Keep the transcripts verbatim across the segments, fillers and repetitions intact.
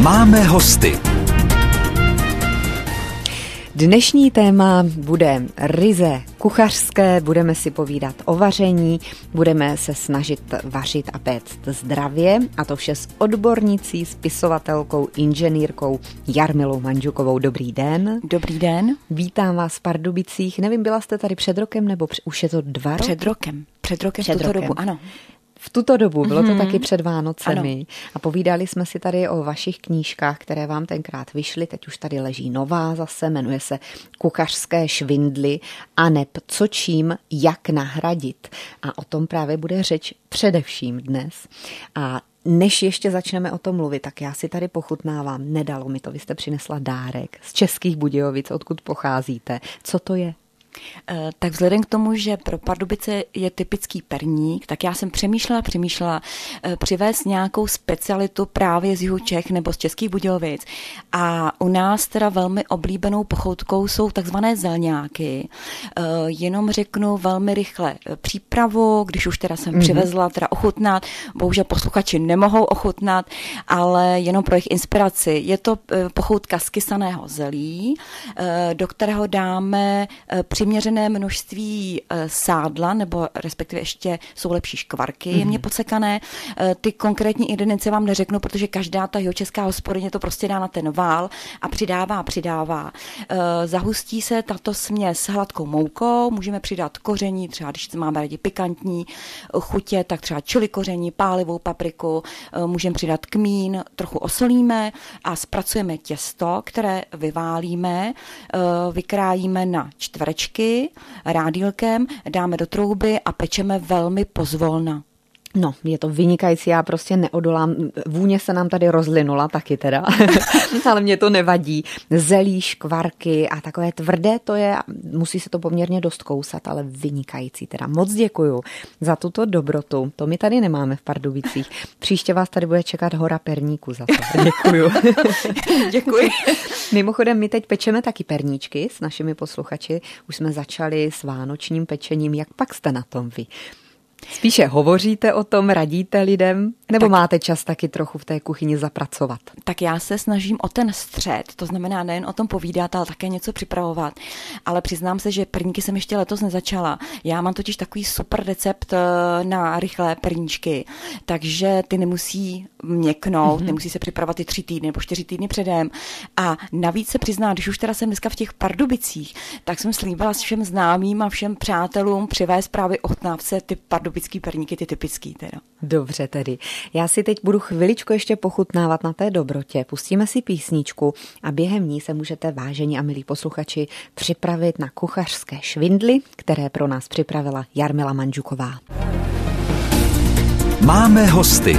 Máme hosty. Dnešní téma bude ryze kuchařské, budeme si povídat o vaření, budeme se snažit vařit a péct zdravě, a to vše s odbornicí, spisovatelkou, inženýrkou Jarmilou Mandžukovou. Dobrý den. Dobrý den. Vítám vás v Pardubicích. Nevím, byla jste tady před rokem, nebo už je to dva roky? Před rokem. Před rokem před v tuto rokem. dobu, ano. V tuto dobu, bylo to mm-hmm. taky před Vánocemi. Ano. A povídali jsme si tady o vašich knížkách, které vám tenkrát vyšly. Teď už tady leží nová zase, jmenuje se Kuchařské švindly aneb co čím, jak nahradit. A o tom právě bude řeč především dnes. A než ještě začneme o tom mluvit, tak já si tady pochutnávám. Nedalo mi to, vy jste přinesla dárek z Českých Budějovic, odkud pocházíte. Co to je? Tak vzhledem k tomu, že pro Pardubice je typický perník, tak já jsem přemýšlela, přemýšlela přivést nějakou specialitu právě z jihu Čech nebo z Českých Budějovic. A u nás teda velmi oblíbenou pochoutkou jsou takzvané zelňáky. Jenom řeknu velmi rychle přípravu, když už teda jsem mm-hmm. přivezla teda ochutnat, bohužel posluchači nemohou ochutnat, ale jenom pro jejich inspiraci. Je to pochoutka z kysaného zelí, do kterého dáme přiměřené množství sádla, nebo respektive ještě jsou lepší škvarky mm-hmm. jemně podsekané. Ty konkrétní ingredience vám neřeknu, protože každá ta jihočeská hospodyně to prostě dá na ten vál a přidává, přidává. Zahustí se tato směs hladkou moukou, můžeme přidat koření, třeba když máme rádi pikantní chutě, tak třeba čili koření, pálivou papriku, můžeme přidat kmín, trochu osolíme a zpracujeme těsto, které vyválíme, vykrájíme na čtverečky, rádílkem, dáme do trouby a pečeme velmi pozvolna. No, je to vynikající, já prostě neodolám. Vůně se nám tady rozlinula taky teda, ale mě to nevadí. Zelí, škvarky a takové tvrdé to je, musí se to poměrně dost kousat, ale vynikající teda. Moc děkuju za tuto dobrotu, to my tady nemáme v Pardubicích. Příště vás tady bude čekat hora perníku za to. Děkuju. Děkuji. Mimochodem, my teď pečeme taky perníčky s našimi posluchači. Už jsme začali s vánočním pečením. Jak pak jste na tom vy? Spíše hovoříte o tom, radíte lidem, nebo tak, máte čas taky trochu v té kuchyni zapracovat? Tak já se snažím o ten střed, to znamená nejen o tom povídat, ale také něco připravovat. Ale přiznám se, že perníky jsem ještě letos nezačala. Já mám totiž takový super recept na rychlé perníčky, takže ty nemusí měknout, mm-hmm. nemusí se připravovat i tři týdny nebo čtyři týdny předem. A navíc se přiznám, když už teda jsem dneska v těch Pardubicích, tak jsem slíbila všem známým a všem přátelům přivést právě ochutnávce ty pardubický perníky, ty typický teda. Dobře tedy. Já si teď budu chviličku ještě pochutnávat na té dobrotě. Pustíme si písničku a během ní se můžete, vážení a milí posluchači, připravit na kuchařské švindly, které pro nás připravila Jarmila Mandžuková. Máme hosty.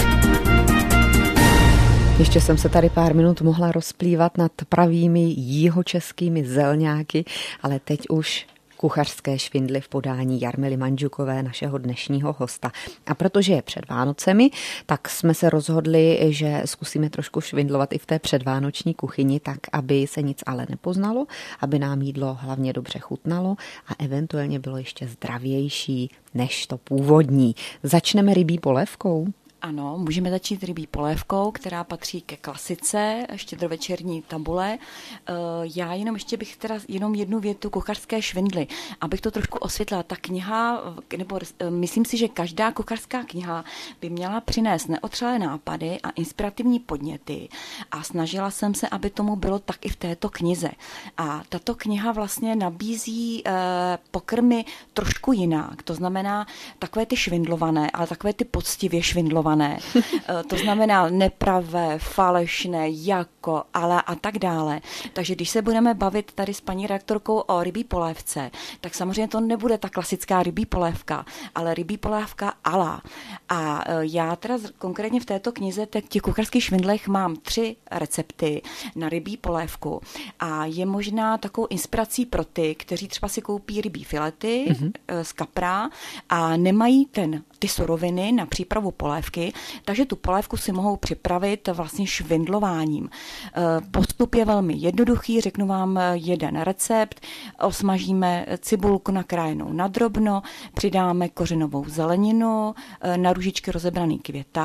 Ještě jsem se tady pár minut mohla rozplývat nad pravými jihočeskými zelňáky, ale teď už kuchařské švindly v podání Jarmily Mandžukové, našeho dnešního hosta. A protože je před Vánocemi, tak jsme se rozhodli, že zkusíme trošku švindlovat i v té předvánoční kuchyni, tak aby se nic ale nepoznalo, aby nám jídlo hlavně dobře chutnalo a eventuálně bylo ještě zdravější než to původní. Začneme rybí polévkou. Ano, můžeme začít rybí polévkou, která patří ke klasice štědrovečerní tabule. Já jenom ještě bych teda jenom jednu větu kuchařské švindly, abych to trošku osvětlila. Ta kniha, nebo myslím si, že každá kuchařská kniha by měla přinést neotřelé nápady a inspirativní podněty a snažila jsem se, aby tomu bylo tak i v této knize. A tato kniha vlastně nabízí pokrmy trošku jinak, to znamená takové ty švindlované, ale takové ty poctivě švindlované. To znamená nepravé, falešné, jako, ale a tak dále. Takže když se budeme bavit tady s paní redaktorkou o rybí polévce, tak samozřejmě to nebude ta klasická rybí polévka, ale rybí polévka ala. A já teda konkrétně v této knize, v těch kuchařských švindlech mám tři recepty na rybí polévku a je možná takovou inspirací pro ty, kteří třeba si koupí rybí filety mm-hmm. z kapra a nemají ten ty suroviny na přípravu polévky, takže tu polévku si mohou připravit vlastně švindlováním. Postup je velmi jednoduchý, řeknu vám jeden recept, osmažíme cibulku nakrájenou na drobno, přidáme kořenovou zeleninu, na růžičky rozebraný květák,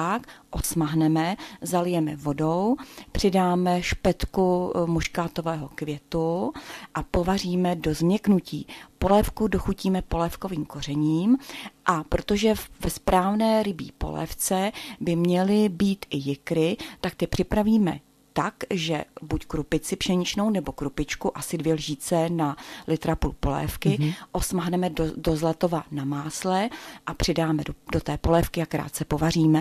odsmahneme, zalijeme vodou, přidáme špetku muškátového květu a povaříme do změknutí. Polévku dochutíme polévkovým kořením a protože ve správné rybí polévce by měly být i jikry, tak ty připravíme tak, že buď krupici pšeničnou nebo krupičku, asi dvě lžíce na litra půl polévky, mm-hmm. osmahneme do, do zlatova na másle a přidáme do, do té polévky a krátce povaříme.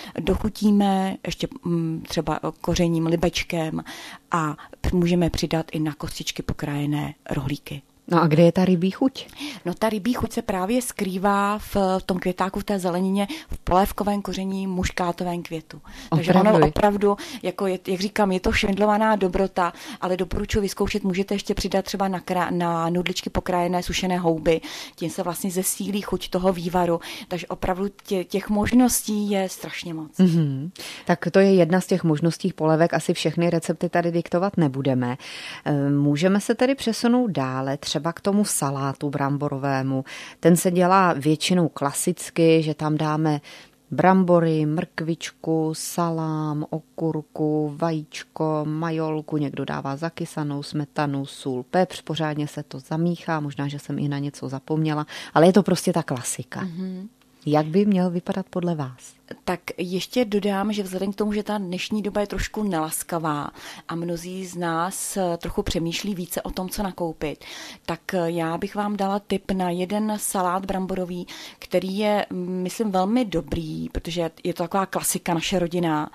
Dochutíme ještě m, třeba kořením, libečkem a můžeme přidat i na kostičky pokrájené rohlíky. No a kde je ta rybí chuť? No ta rybí chuť se právě skrývá v tom květáku, v té zelenině, v polévkovém koření muškátovém květu. Takže opravdu. ono opravdu, jako je, jak říkám, je to švindlovaná dobrota, ale doporučuji vyzkoušet, můžete ještě přidat třeba na, krá, na nudličky pokrájené sušené houby, tím se vlastně zesílí chuť toho vývaru, takže opravdu tě, těch možností je strašně moc. Mm-hmm. Tak to je jedna z těch možností polévek, asi všechny recepty tady diktovat nebudeme. Můžeme se tedy přesunout dále, třeba k tomu salátu bramborovému. Ten se dělá většinou klasicky, že tam dáme brambory, mrkvičku, salám, okurku, vajíčko, majolku, někdo dává zakysanou smetanu, sůl, pepř, pořádně se to zamíchá, možná, že jsem i na něco zapomněla, ale je to prostě ta klasika. Mm-hmm. Jak by měl vypadat podle vás? Tak ještě dodám, že vzhledem k tomu, že ta dnešní doba je trošku nelaskavá a mnozí z nás trochu přemýšlí více o tom, co nakoupit, tak já bych vám dala tip na jeden salát bramborový, který je, myslím, velmi dobrý, protože je to taková klasika naše rodina,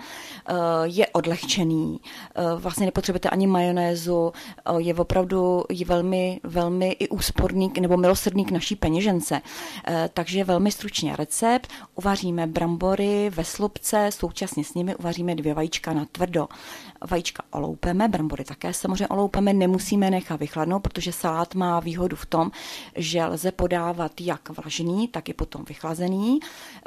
je odlehčený, vlastně nepotřebujete ani majonézu, je opravdu je velmi, velmi i úsporný nebo milosrdný k naší peněžence. Takže velmi stručně recept, uvaříme brambory ve slupce, současně s nimi uvaříme dvě vajíčka na tvrdo. Vajíčka oloupeme, brambory také samozřejmě oloupeme, nemusíme nechat vychladnout, protože salát má výhodu v tom, že lze podávat jak vlažný, tak i potom vychlazený.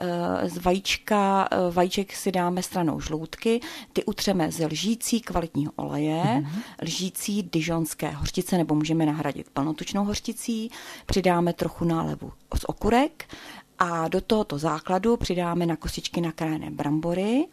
Z vajíčka, vajíček si dáme stranou žloutky, ty utřeme ze lžící kvalitního oleje, mm-hmm. lžící dižonské hořčice, nebo můžeme nahradit plnotučnou hořčicí, přidáme trochu nálevu z okurek, a do tohoto základu přidáme na kostičky nakrájené brambory,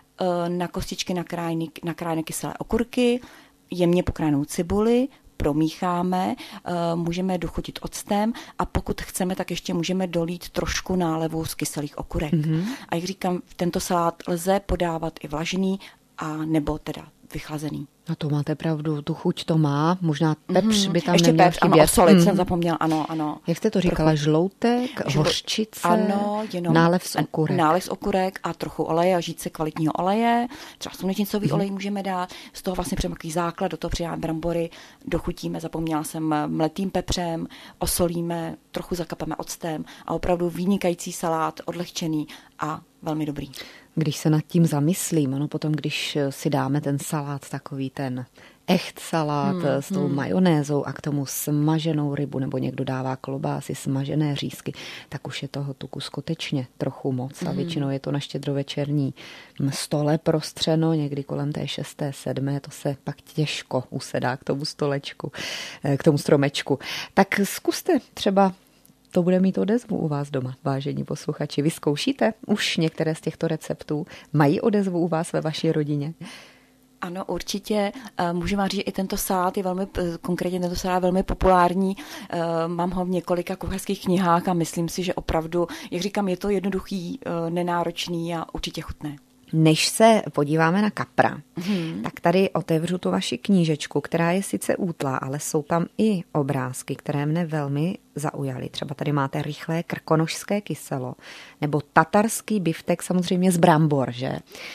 na kostičky nakrájené, nakrájené kyselé okurky, jemně pokrájenou cibuli, promícháme, můžeme dochutit octem a pokud chceme, tak ještě můžeme dolít trošku nálevu z kyselých okurek. Mm-hmm. A jak říkám, tento salát lze podávat i vlažný a nebo teda vychlazený. No to máte pravdu, tu chuť to má, možná pepř mm-hmm. by tam ještě neměl pepř, chybět. Ano, osolit mm. jsem zapomněla, ano, ano. Jak jste to říkala, trochu... žloutek, Žlo... hořčice, ano, jenom nálev z okurek. Nálev z okurek a trochu oleje, a žíce kvalitního oleje, třeba slunečnicový mm. olej můžeme dát, z toho vlastně přijeme takový základ, do toho přidáme brambory, dochutíme, zapomněla jsem, mletým pepřem, osolíme, trochu zakapeme octem a opravdu vynikající salát, odlehčený a velmi dobrý. Když se nad tím zamyslím, ano, potom, když si dáme ten salát, takový ten echt salát hmm, s tou hmm. majonézou a k tomu smaženou rybu, nebo někdo dává klobásy, smažené řízky, tak už je toho tuku skutečně trochu moc. A většinou je to na štědrovečerní stole prostřeno, někdy kolem té šesté, sedmé, to se pak těžko usedá k tomu stolečku, k tomu stromečku. Tak zkuste třeba. To bude mít odezvu u vás doma, vážení posluchači. Vy zkoušíte už některé z těchto receptů? Mají odezvu u vás ve vaší rodině? Ano, určitě. Můžu vám říct, že i tento salát je velmi, konkrétně tento salát je velmi populární. Mám ho v několika kuchařských knihách a myslím si, že opravdu, jak říkám, je to jednoduchý, nenáročný a určitě chutné. Než se podíváme na kapra, hmm. tak tady otevřu tu vaši knížečku, která je sice útlá, ale jsou tam i obrázky, které mne velmi zaujaly. Třeba tady máte rychlé krkonošské kyselo, nebo tatarský biftek samozřejmě z brambor, že?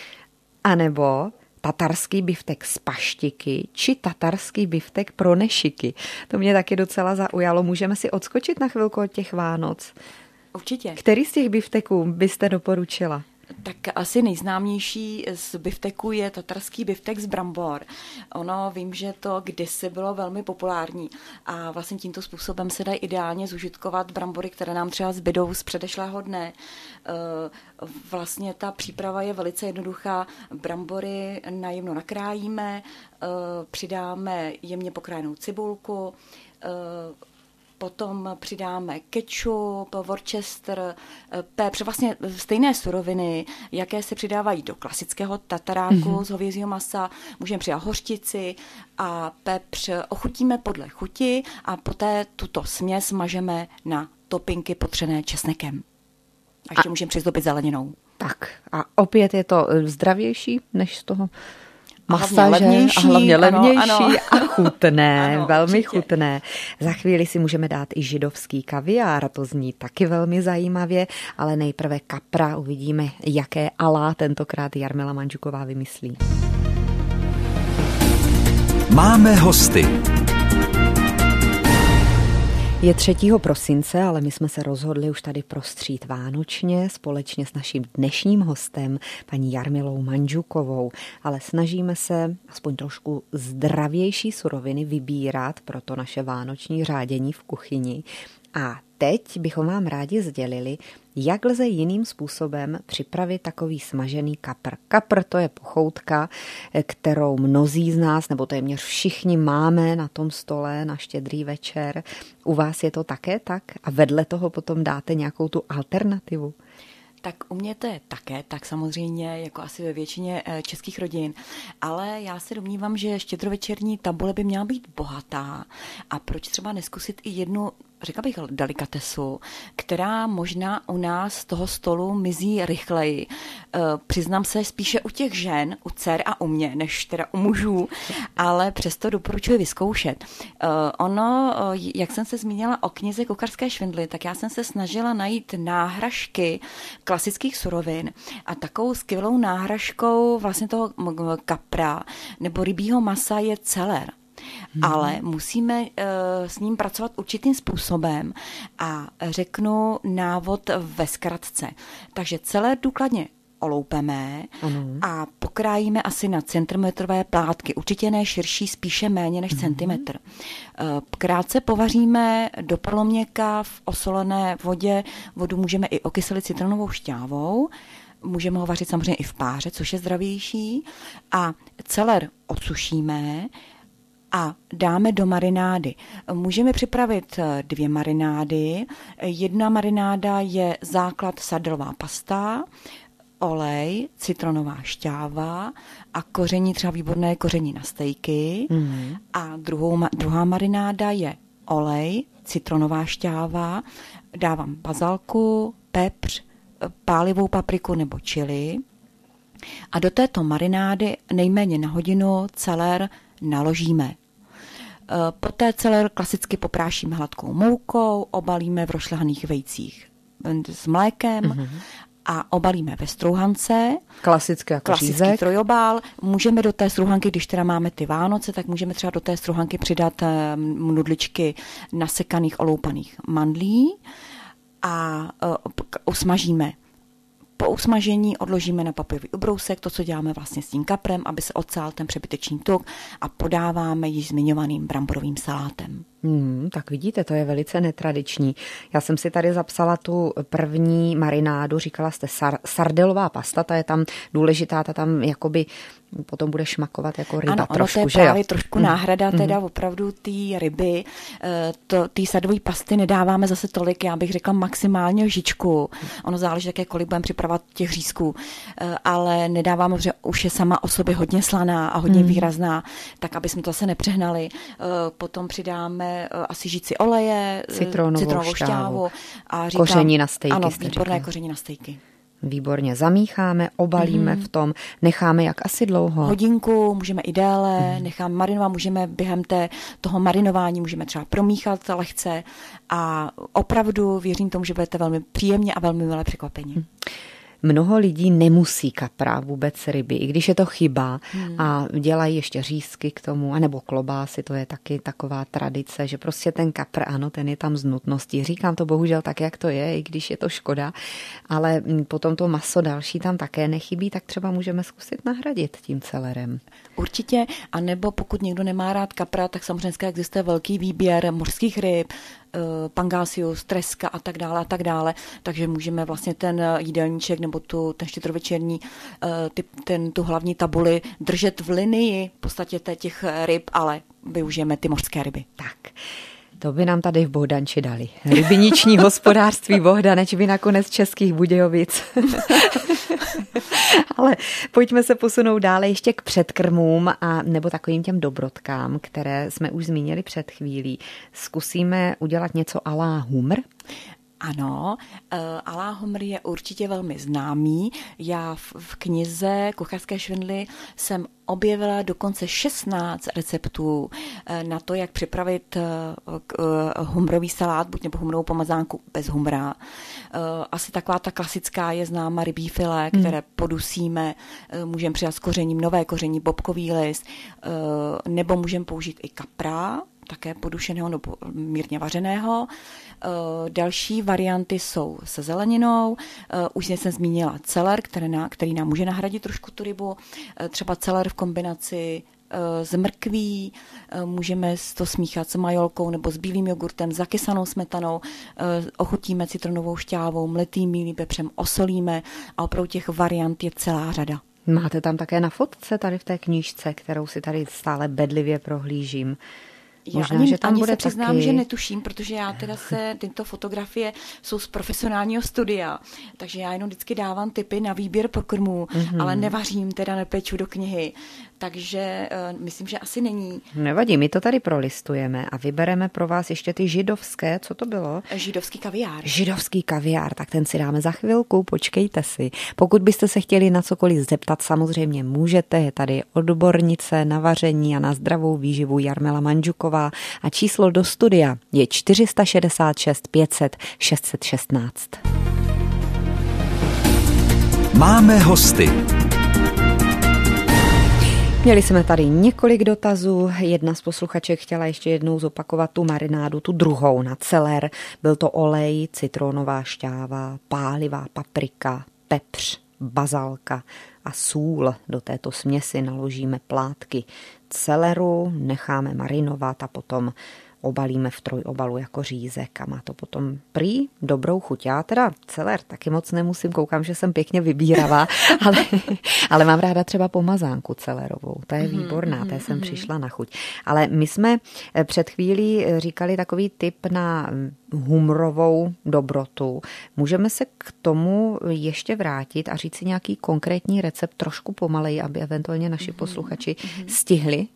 A nebo tatarský biftek z paštiky, či tatarský biftek pro nešiky. To mě taky docela zaujalo. Můžeme si odskočit na chvilku od těch Vánoc? Určitě. Který z těch bifteků byste doporučila? Tak asi nejznámější z bifteku je tatarský biftek z brambor. Ono, vím, že to kdysi bylo velmi populární a vlastně tímto způsobem se dají ideálně zužitkovat brambory, které nám třeba zbydou z předešlého dne. Vlastně ta příprava je velice jednoduchá. Brambory najemno nakrájíme, přidáme jemně pokrájenou cibulku, potom přidáme kečup, Worcester, pepř, vlastně stejné suroviny, jaké se přidávají do klasického tataráku mm-hmm. z hovězího masa, můžeme přidat hořčici a pepř, ochutíme podle chuti a poté tuto směs mažeme na topinky potřené česnekem. A ještě a... můžeme přizdobit zeleninou. Tak a opět je to zdravější než z toho masa, hlavně levnější, a hlavně levnější ano, ano. a chutné, ano, velmi určitě. chutné. Za chvíli si můžeme dát i židovský kaviár, to zní taky velmi zajímavě, ale nejprve kapra, uvidíme, jaké alá tentokrát Jarmila Mandžuková vymyslí. Máme hosty. Je třetího prosince, ale my jsme se rozhodli už tady prostřít vánočně společně s naším dnešním hostem, paní Jarmilou Mandžukovou, ale snažíme se aspoň trošku zdravější suroviny vybírat pro to naše vánoční řádění v kuchyni. A teď bychom vám rádi sdělili, jak lze jiným způsobem připravit takový smažený kapr. Kapr to je pochoutka, kterou mnozí z nás, nebo téměř všichni máme na tom stole na Štědrý večer. U vás je to také tak? A vedle toho potom dáte nějakou tu alternativu? Tak u mě to je také, tak samozřejmě, jako asi ve většině českých rodin, ale já se domnívám, že štědrovečerní tabule by měla být bohatá a proč třeba neskusit i jednu, řekla bych, delikatesu, která možná u nás z toho stolu mizí rychleji. E, přiznám se spíše u těch žen, u dcer a u mě, než teda u mužů, ale přesto doporučuji vyzkoušet. E, ono, jak jsem se zmínila o knize Kuchařské švindly, tak já jsem se snažila najít náhražky klasických surovin a takovou skvělou náhražkou vlastně toho kapra nebo rybího masa je celer. Hmm. Ale musíme uh, s ním pracovat určitým způsobem a řeknu návod ve zkratce. Takže celé důkladně oloupeme ano. a pokrájíme asi na centimetrové plátky. Určitě ne širší, spíše méně než hmm. centimetr. Uh, krátce povaříme do poloměka v osolené vodě. Vodu můžeme i okyselit citronovou šťávou. Můžeme ho vařit samozřejmě i v páře, což je zdravější. A celer odsušíme a dáme do marinády. Můžeme připravit dvě marinády. Jedna marináda je základ sardelová pasta, olej, citronová šťáva a koření, třeba výborné koření na stejky. Mm. A druhou, druhá marináda je olej, citronová šťáva, dávám bazalku, pepř, pálivou papriku nebo chili. A do této marinády nejméně na hodinu celer naložíme. Poté celer klasicky poprášíme hladkou moukou, obalíme v rošlehaných vejcích s mlékem mm-hmm. a obalíme ve strouhance. Klasicky jako klasický řízek. trojobál. Můžeme do té strouhanky, když teda máme ty Vánoce, tak můžeme třeba do té strouhanky přidat nudličky nasekaných oloupaných mandlí a uh, usmažíme. Po usmažení odložíme na papírový ubrousek to, co děláme vlastně s tím kaprem, aby se odsál ten přebytečný tuk a podáváme již zmiňovaným bramborovým salátem. Hmm, tak vidíte, to je velice netradiční. Já jsem si tady zapsala tu první marinádu, říkala jste sar, sardelová pasta, ta je tam důležitá, ta tam jakoby potom bude šmakovat jako ryba ano, trošku, ono to je že právě jo? trošku náhrada mm. teda opravdu té ryby. Té sardové pasty nedáváme zase tolik, já bych řekla maximálně lžičku. Ono záleží také, kolik budeme připravovat těch řízků, ale nedáváme, protože už je sama o sobě hodně slaná a hodně mm. výrazná, tak aby jsme to zase nepřehnali. Potom přidáme asi žíci oleje, citronovou, citronovou šťávu. šťávu a říkám, koření na stejky. Ano, výborné koření na stejky. Výborně zamícháme, obalíme mm. v tom, necháme jak asi dlouho? Hodinku, můžeme i déle, mm. necháme marinovat, můžeme během té, toho marinování můžeme třeba promíchat lehce a opravdu věřím tomu, že budete velmi příjemně a velmi milé překvapení. Mm. Mnoho lidí nemusí kapra, vůbec ryby, i když je to chyba hmm. a dělají ještě řízky k tomu, anebo klobásy, to je taky taková tradice, že prostě ten kapr, ano, ten je tam z nutností. Říkám to bohužel tak, jak to je, i když je to škoda, ale potom to maso další tam také nechybí, tak třeba můžeme zkusit nahradit tím celerem. Určitě, anebo pokud někdo nemá rád kapra, tak samozřejmě existuje velký výběr mořských ryb, pangasius, treska a tak dále a tak dále, takže můžeme vlastně ten jídelníček nebo tu, ten štědrovečerní, ty, ten, tu hlavní tabuli držet v linii v podstatě těch ryb, ale využijeme ty mořské ryby. Tak. To by nám tady v Bohdanči dali. Rybiniční hospodářství Bohdaneč by nakonec Českých Budějovic. Ale pojďme se posunout dále ještě k předkrmům a nebo takovým těm dobrotkám, které jsme už zmínili před chvílí. Zkusíme udělat něco à la humr? Ano, à la humr je určitě velmi známý. Já v, v knize Kuchařské švindly jsem objevila dokonce šestnáct receptů na to, jak připravit humrový salát, buď nebo humrovou pomazánku bez humra. Asi taková ta klasická je známa rybí filé, které podusíme, můžeme přidat s kořením, nové koření, bobkový list, nebo můžeme použít i kapra, také podušeného nebo mírně vařeného. Další varianty jsou se zeleninou. Už jsem zmínila celer, který nám, který nám může nahradit trošku tu rybu. Třeba celer v kombinaci s mrkví, můžeme to smíchat s majolkou nebo s bílým jogurtem, zakysanou smetanou, ochutíme citronovou šťávou, mletým bílým pepřem, osolíme a opravdu těch variant je celá řada. Máte tam také na fotce tady v té knížce, kterou si tady stále bedlivě prohlížím. Já Možná, ani, že tam ani bude se přiznám, taky... že netuším, protože já teda se, tyto fotografie jsou z profesionálního studia, takže já jenom vždycky dávám tipy na výběr pokrmů, mm-hmm. ale nevařím, teda nepeču do knihy, takže uh, myslím, že asi není. Nevadí, my to tady prolistujeme a vybereme pro vás ještě ty židovské, co to bylo? Židovský kaviár. Židovský kaviár, tak ten si dáme za chvilku, počkejte si. Pokud byste se chtěli na cokoliv zeptat, samozřejmě můžete, je tady odbornice na vaření a na zdravou výživu Jarmila Mandžuková a číslo do studia je čtyři šedesát šest pět set šest set šestnáct. Máme hosty. Měli jsme tady několik dotazů. Jedna z posluchaček chtěla ještě jednou zopakovat tu marinádu, tu druhou na celer. Byl to olej, citronová šťáva, pálivá paprika, pepř, bazalka a sůl. Do této směsi naložíme plátky celeru, necháme marinovat a potom obalíme v trojobalu jako řízek a má to potom prý dobrou chuť. Já teda celer taky moc nemusím, koukám, že jsem pěkně vybíravá, ale, ale mám ráda třeba pomazánku celerovou. Ta je výborná, té jsem přišla na chuť. Ale my jsme před chvílí říkali takový tip na humrovou dobrotu. Můžeme se k tomu ještě vrátit a říct si nějaký konkrétní recept trošku pomaleji, aby eventuálně naši posluchači stihli?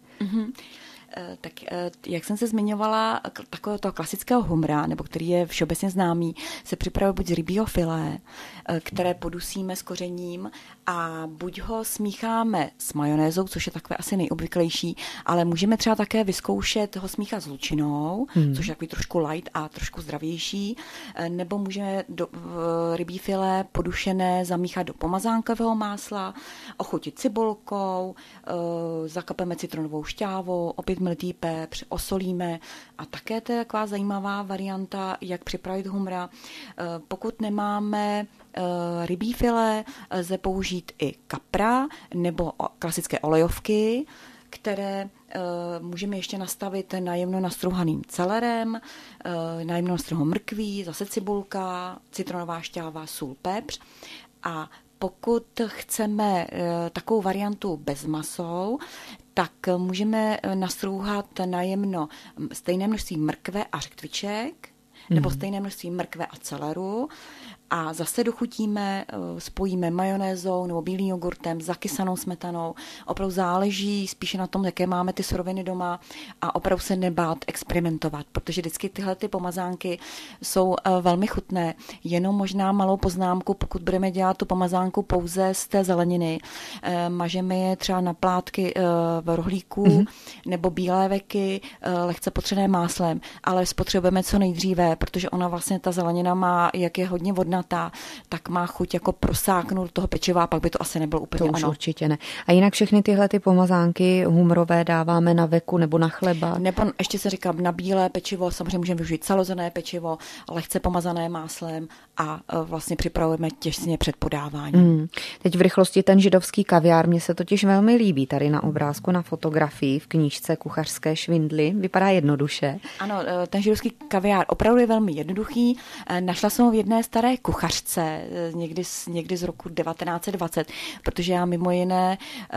Tak jak jsem se zmiňovala, takového toho klasického humra, nebo který je všeobecně známý, se připravuje buď z rybího filé, které podusíme s kořením a buď ho smícháme s majonézou, což je takové asi nejobvyklejší, ale můžeme třeba také vyzkoušet ho smíchat s lučinou, hmm. což je takový trošku light a trošku zdravější, nebo můžeme do, rybí filé podušené zamíchat do pomazánkového másla, ochutit cibulkou, zakapeme citronovou šťávou, opět mletý pepř, osolíme a také to je taková zajímavá varianta, jak připravit humra. Pokud nemáme rybí filé, lze použít i kapra nebo klasické olejovky, které můžeme ještě nastavit najemno nastrouhaným celerem, najemno nastrouhanou mrkví, zase cibulka, citronová šťáva, sůl, pepř a pokud chceme takovou variantu bez masou, tak můžeme nastrouhat najemno stejné množství mrkve a řetkviček, nebo stejné množství mrkve a celeru a zase dochutíme, spojíme majonézou nebo bílým jogurtem, zakysanou smetanou. Opravdu záleží spíše na tom, jaké máme ty suroviny doma a opravdu se nebát experimentovat, protože vždycky tyhle ty pomazánky jsou velmi chutné. Jenom možná malou poznámku, pokud budeme dělat tu pomazánku pouze z té zeleniny, mažeme je třeba na plátky v rohlíku mm-hmm. nebo bílé veky, lehce potřené máslem, ale spotřebujeme co nejdříve, protože ona vlastně ta zelenina má, jak je hodně vodná, tak má chuť jako prosáknout toho pečiva, pak by to asi nebylo úplně to ono. To už určitě ne. A jinak všechny tyhle ty pomazánky humrové dáváme na veku nebo na chleba? Nebo ještě se říká na bílé pečivo, samozřejmě můžeme využít salozrnné pečivo, lehce pomazané máslem a vlastně připravujeme těsně před podáváním. Mm. Teď v rychlosti ten židovský kaviár, mně se totiž velmi líbí tady na obrázku, na fotografii v knížce Kuchařské švindly. Vypadá jednoduše. Ano, ten židovský kaviár opravdu je velmi jednoduchý. Našla jsem ho v jedné staré kuchařce někdy z, někdy z roku devatenáct set dvacet, protože já mimo jiné,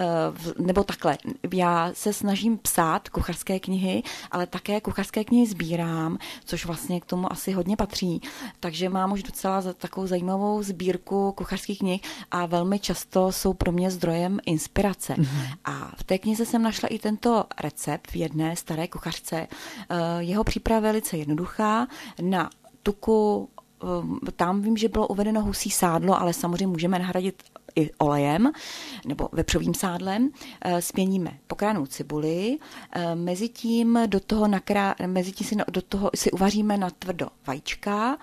nebo takhle, já se snažím psát kuchařské knihy, ale také kuchařské knihy sbírám, což vlastně k tomu asi hodně patří. Takže mám už docela takovou zajímavou sbírku kuchařských knih a velmi často jsou pro mě zdrojem inspirace. Mm-hmm. A v té knize jsem našla i tento recept v jedné staré kuchařce. Jeho příprava je velice jednoduchá. Na tuku, tam vím, že bylo uvedeno husí sádlo, ale samozřejmě můžeme nahradit i olejem nebo vepřovým sádlem. Spěníme pokrájenou cibuli, mezitím do toho, nakrá, mezitím si do toho si uvaříme na tvrdo vajíčka,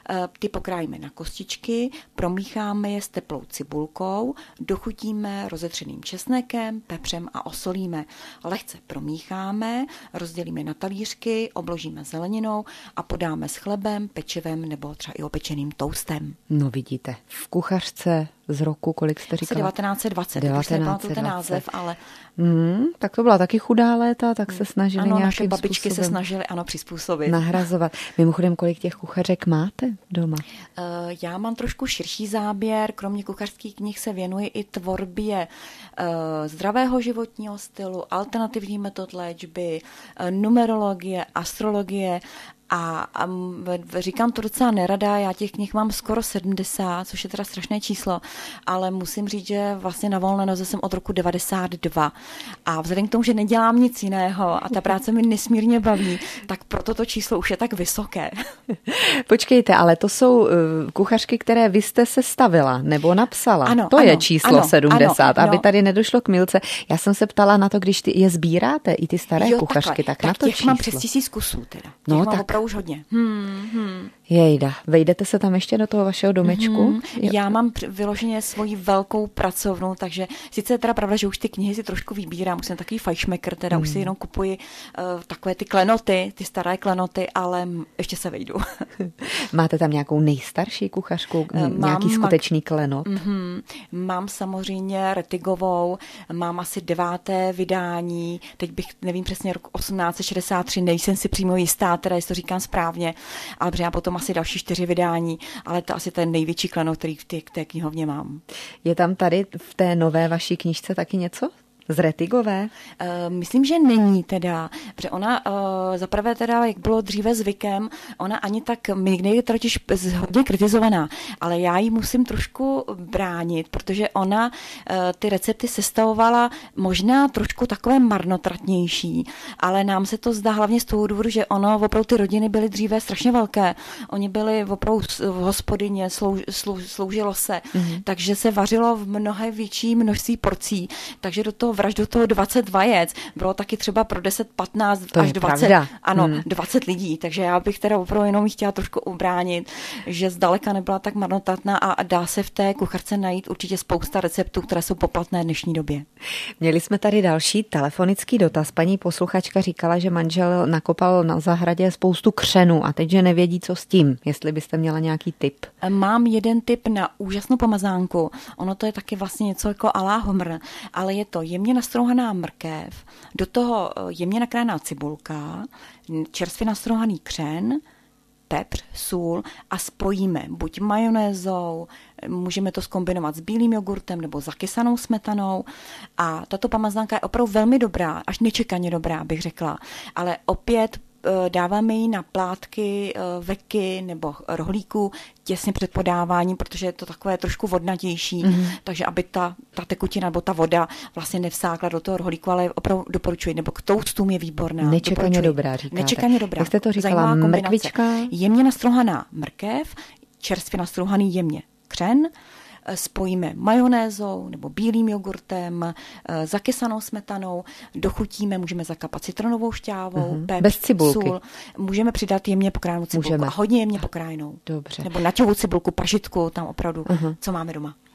ty pokrájíme na kostičky, promícháme je s teplou cibulkou, dochutíme rozetřeným česnekem, pepřem a osolíme. Lehce promícháme, rozdělíme na talířky, obložíme zeleninou a podáme s chlebem, pečivem nebo třeba i opečeným toastem. No vidíte, v kuchařce z roku, kolik jste říkala? devatenáct set dvacet, devatenáct set dvacet. Už ten název, ale... Mm, tak to byla taky chudá léta, tak se snažili ano, nějakým naše babičky způsobem se snažily, ano, přizpůsobit. Nahrazovat. Mimochodem, kolik těch kuchařek máte doma? Uh, já mám trošku širší záběr, kromě kuchařských knih se věnuji i tvorbě uh, zdravého životního stylu, alternativní metod léčby, uh, numerologie, astrologie. A, a říkám to docela nerada, já těch knih mám skoro sedmdesát, což je teda strašné číslo, ale musím říct, že vlastně na volné noze jsem od roku devadesát dva. A vzhledem k tomu, že nedělám nic jiného a ta práce mi nesmírně baví, tak proto to číslo už je tak vysoké. Počkejte, ale to jsou kuchařky, které vy jste sestavila nebo napsala. Ano, to ano, je číslo ano, sedmdesát, ano, aby no. tady nedošlo k mylce. Já jsem se ptala na to, když ty je sbíráte, i ty staré jo, kuchařky, tak, tak na to těch číslo. Mám přes tisíc kusů teda. Těch no, mám tak už hodně. Hmm, hmm. Jejda, vejdete se tam ještě do toho vašeho domečku? Hmm, já mám vyloženě svoji velkou pracovnu, takže sice je teda pravda, že už ty knihy si trošku vybírám, už jsem takový fajšmekr, teda hmm. už si jenom kupuji uh, takové ty klenoty, ty staré klenoty, ale ještě se vejdu. Máte tam nějakou nejstarší kuchařku, mám, nějaký skutečný klenot? Mm, mám samozřejmě Retigovou, mám asi deváté vydání, teď bych, nevím přesně, rok osmnáct set šedesát tři, nejsem si přímo jistá, teda jestli to říkám správně, ale já potom asi další čtyři vydání, ale to asi ten největší klenot, který v té, té knihovně mám. Je tam tady v té nové vaší knížce taky něco? Z Retigové? Uh, myslím, že není teda, protože ona uh, zaprvé teda, jak bylo dříve zvykem, ona ani tak, někdy je totiž hodně kritizovaná, ale já ji musím trošku bránit, protože ona uh, ty recepty sestavovala možná trošku takové marnotratnější, ale nám se to zdá hlavně z toho důvodu, že ono, opravdu ty rodiny byly dříve strašně velké. Oni byli opravdu v hospodyně, slouž, slouž, sloužilo se, mm-hmm. takže se vařilo v mnohem větší množství porcí, takže do toho vraž do toho dvacet vajec. Bylo taky třeba pro deset, patnáct to až dvacet, pravda. ano, hmm. dvacet lidí. Takže já bych teda opravdu jenom chtěla trošku ubránit, že zdaleka nebyla tak marnotratná a dá se v té kuchařce najít určitě spousta receptů, které jsou poplatné v dnešní době. Měli jsme tady další telefonický dotaz. Paní posluchačka říkala, že manžel nakopal na zahradě spoustu křenů a teď, že nevědí, co s tím. Jestli byste měla nějaký tip. Mám jeden tip na úžasnou pomazánku. Ono to je taky vlastně něco jako à la Homr, ale je to jemně nastrouhaná mrkev, do toho jemně nakrájená cibulka, čerstvě nastrouhaný křen, pepř, sůl a spojíme buď majonézou, můžeme to zkombinovat s bílým jogurtem nebo zakysanou smetanou a tato pomazánka je opravdu velmi dobrá, až nečekaně dobrá, bych řekla, ale opět dáváme ji na plátky, veky nebo rohlíku těsně před podáváním, protože je to takové trošku vodnatější, mm-hmm. takže aby ta, ta tekutina nebo ta voda vlastně nevsákla do toho rohlíku, ale opravdu doporučuji, nebo k toastům je výborná. Nečekaně dobrá, říkáte. Nečekaně dobrá. Jak jste to říkala, mrkvička? Jemně nastrouhaná mrkev, čerstvě nastrouhaný jemně křen, spojíme majonézou nebo bílým jogurtem, zakysanou smetanou, dochutíme, můžeme zakapat citronovou šťávou, uh-huh. pepř, bez cibulky. Sůl, můžeme přidat jemně pokrájenou cibulku můžeme. A hodně jemně pokrájenou. Dobře. Nebo naťovou cibulku, pažitku, tam opravdu, uh-huh. co máme doma.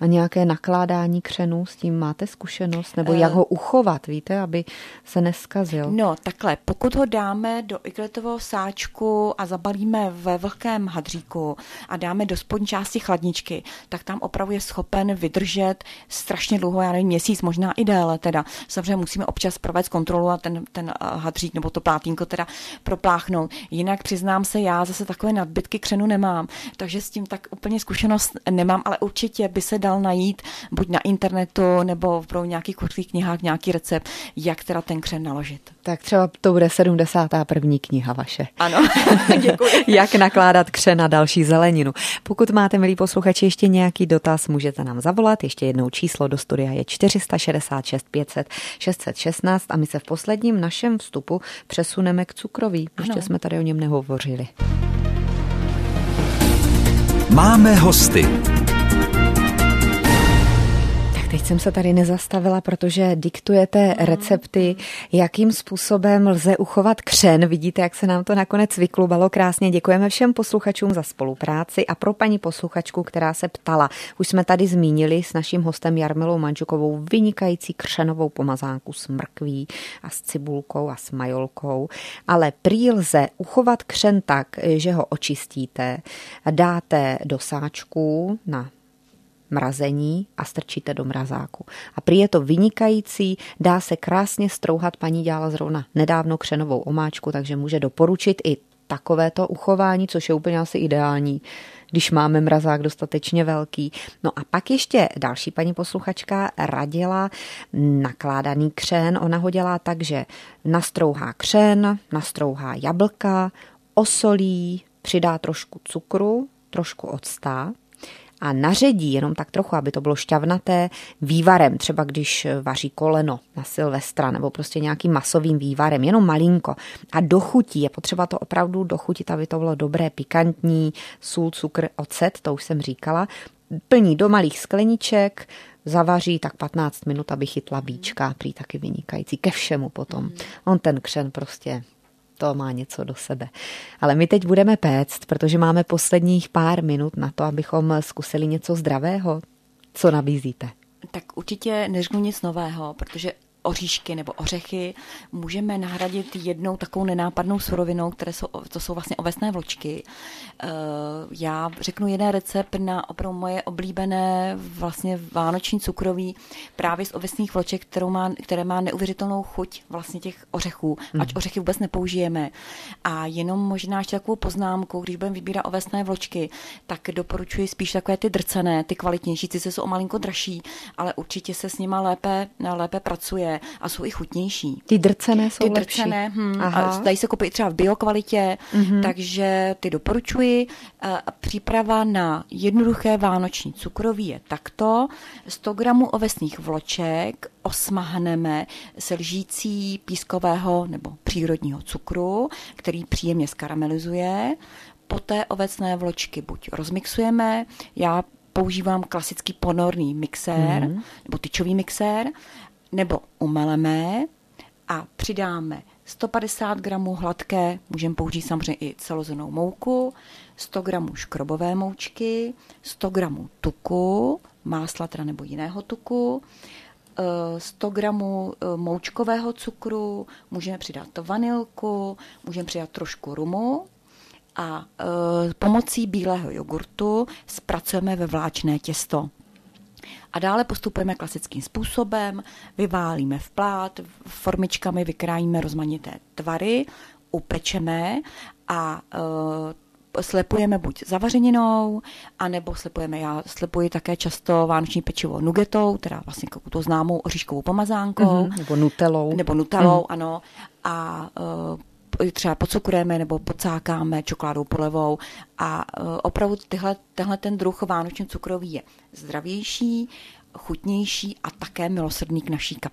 A nějaké nakládání křenu, s tím máte zkušenost? Nebo jak ho uchovat, víte, aby se neskazil? No, takhle, pokud ho dáme do igelitového sáčku a zabalíme ve vlhkém hadříku a dáme do spodní části chladničky, tak tam opravdu je schopen vydržet strašně dlouho, já nevím, měsíc, možná i déle teda. Samozřejmě musíme občas provést kontrolu a ten, ten hadřík nebo to plátínko teda propláchnout. Jinak přiznám se, já zase takové nadbytky křenu nemám, takže s tím tak úplně zkušenost nemám, ale určitě by se dal najít buď na internetu nebo pro nějakých kurzových knihách nějaký recept, jak teda ten křen naložit. Tak třeba to bude sedmdesátá první kniha vaše. Ano, děkuji. Jak nakládat křen a další zeleninu. Pokud máte, milí posluchači, ještě nějaký dotaz, můžete nám zavolat. Ještě jednou číslo do studia je čtyři šedesát šest pět set šest set šestnáct a my se v posledním našem vstupu přesuneme k cukroví. Ještě ano. Jsme tady o něm nehovořili. Máme hosty. Teď jsem se tady nezastavila, protože diktujete recepty, jakým způsobem lze uchovat křen. Vidíte, jak se nám to nakonec vyklubalo krásně. Děkujeme všem posluchačům za spolupráci a pro paní posluchačku, která se ptala. Už jsme tady zmínili s naším hostem Jarmilou Mandžukovou vynikající křenovou pomazánku s mrkví a s cibulkou a s majolkou, ale prý lze uchovat křen tak, že ho očistíte, dáte do sáčku na mrazení a strčíte do mrazáku. A prý je to vynikající, dá se krásně strouhat, paní dělala zrovna nedávno křenovou omáčku, takže může doporučit i takovéto uchování, což je úplně asi ideální, když máme mrazák dostatečně velký. No a pak ještě další paní posluchačka radila nakládaný křen. Ona ho dělá tak, že nastrouhá křen, nastrouhá jablka, osolí, přidá trošku cukru, trošku octa, a naředí jenom tak trochu, aby to bylo šťavnaté, vývarem, třeba když vaří koleno na Silvestra nebo prostě nějakým masovým vývarem, jenom malinko. A dochutí, je potřeba to opravdu dochutit, aby to bylo dobré, pikantní, sůl, cukr, ocet, to už jsem říkala. Plní do malých skleniček, zavaří tak patnáct minut, aby chytla víčka, prý taky vynikající, ke všemu potom. On ten křen prostě... to má něco do sebe. Ale my teď budeme péct, protože máme posledních pár minut na to, abychom zkusili něco zdravého. Co nabízíte? Tak určitě neřeknu nic nového, protože oříšky nebo ořechy můžeme nahradit jednou takovou nenápadnou surovinou, které jsou, to jsou vlastně ovesné vločky. Já řeknu jeden recept na opravdu moje oblíbené vlastně vánoční cukroví právě z ovesných vloček, kterou má, které má neuvěřitelnou chuť vlastně těch ořechů, mm. ať ořechy vůbec nepoužijeme. A jenom možná ještě takovou poznámku, když budeme vybírat ovesné vločky, tak doporučuji spíš takové ty drcené, ty kvalitnější, sice jsou o malinko dražší, ale určitě se s nima lépe, lépe pracuje a jsou i chutnější. Ty drcené jsou ty lepší. Drcené, hm, a dají se koupit třeba v biokvalitě, mm-hmm. takže ty doporučuji. Příprava na jednoduché vánoční cukroví je takto. sto gramů ovesných vloček osmahneme se lžící pískového nebo přírodního cukru, který příjemně skaramelizuje. Poté ovesné vločky buď rozmixujeme, já používám klasický ponorný mixér, mm. nebo tyčový mixér, nebo umeleme a přidáme sto padesát gramů hladké, můžeme použít samozřejmě i celozrnnou mouku, sto gramů škrobové moučky, sto gramů tuku, másla teda nebo jiného tuku, sto gramů moučkového cukru, můžeme přidat vanilku, můžeme přidat trošku rumu a pomocí bílého jogurtu zpracujeme ve vláčné těsto. A dále postupujeme klasickým způsobem, vyválíme v plát, formičkami vykrájíme rozmanité tvary, upečeme a e, slepujeme buď zavařeninou, anebo slepujeme, já slepuji také často vánoční pečivo nugetou, teda vlastně tu známou oříškovou pomazánkou. Mm-hmm, nebo nutelou. Nebo nutelou, mm. ano. A e, třeba podcukrujeme nebo podcákáme čokoládou polevou a opravdu tyhle, tenhle ten druh vánoční cukroví je zdravější, chutnější a také milosrdný k naší kapse.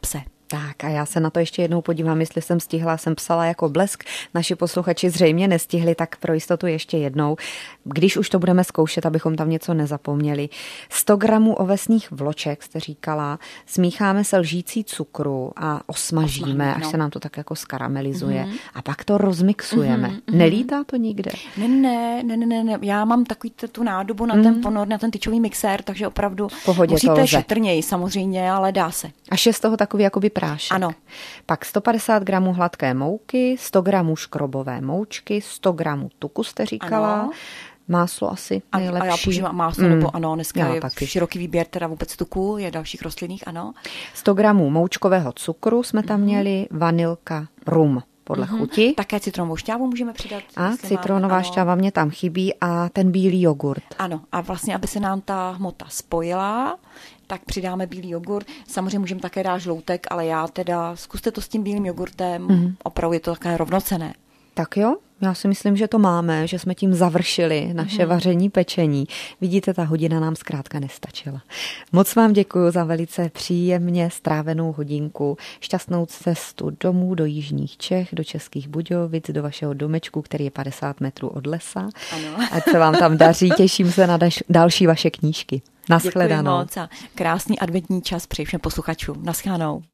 Tak a já se na to ještě jednou podívám, jestli jsem stihla, jsem psala jako blesk, naši posluchači zřejmě nestihli, tak pro jistotu ještě jednou, když už to budeme zkoušet, abychom tam něco nezapomněli. sto gramů ovesných vloček, jste říkala, smícháme se lžící cukru a osmažíme, Osmažíme, až no. se nám to tak jako skaramelizuje mm-hmm. a pak to rozmixujeme. Mm-hmm. Nelítá to nikde? Ne, ne, ne, ne, ne, já mám takový tu nádobu na mm. ten ponor, na ten tyčový mixér, takže opravdu pohodě musíte šetrněji samozřejmě, ale dá se. Až je z toho takový jakoby prášek. Ano. Pak sto padesát gramů hladké mouky, sto gramů škrobové moučky, sto gramů tuku jste říkala. Ano. Máslo asi nejlepší. A já používám máslo, mm. nebo ano, dneska já je taky. široký výběr teda vůbec tuku, je dalších rostlinných, ano. sto gramů moučkového cukru jsme tam mm. měli, vanilka, rum. Podle mm-hmm. chuti. Také citronovou šťávu můžeme přidat. A citronová máme, šťáva mě tam chybí a ten bílý jogurt. Ano, a vlastně, aby se nám ta hmota spojila, tak přidáme bílý jogurt. Samozřejmě můžeme také dát žloutek, ale já teda, zkuste to s tím bílým jogurtem, mm-hmm. opravdu je to také rovnocenné. Tak jo, já si myslím, že to máme, že jsme tím završili naše mm. vaření, pečení. Vidíte, ta hodina nám zkrátka nestačila. Moc vám děkuji za velice příjemně strávenou hodinku, šťastnou cestu domů do jižních Čech, do Českých Budějovic, do vašeho domečku, který je padesát metrů od lesa. Ano. Ať se vám tam daří, těším se na další vaše knížky. Naschledanou. Děkuji moc a krásný adventní čas přeji všem posluchačům. Naschledanou.